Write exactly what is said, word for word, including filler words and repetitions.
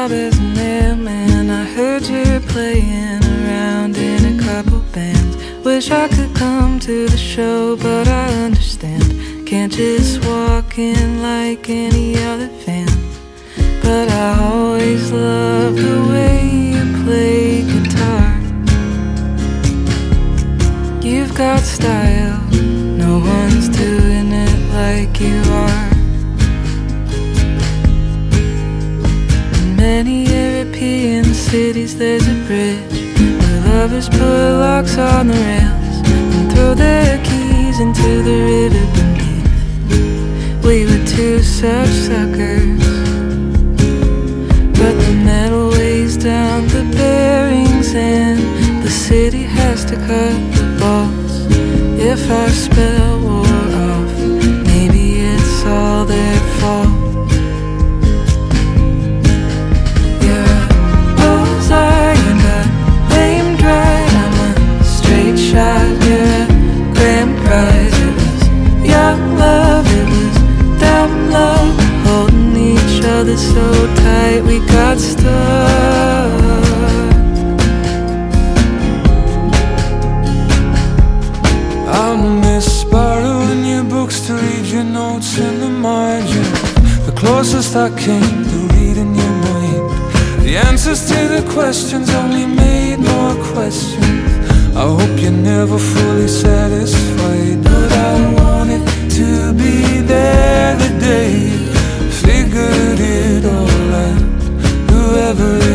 job as a mailman. I heard you're playing around in a couple bands. Wish I could come to the show, but I understand can't just walk in like any other fan. But I always love the way you play guitar. You've got style, no one's doing it like you are. In many European cities there's a bridge where lovers put locks on the rails and throw their keys into the river beneath. We were two such suckers, but the metal weighs down the bearings and the city has to cut the bolts. If our spell wore off, maybe it's all their fault. You're a bullseye and a lame drive. I'm a straight shot, you're a grand prize. It was young love, it was dumb love, holding each other so tight we got stuck. I'll miss borrowing your books to read your notes in the margin. The closest I came to reading your mind. The answers to the questions only made more questions. I hope you're never fully satisfied, but I wanted to be there the day you figured it all out. Whoever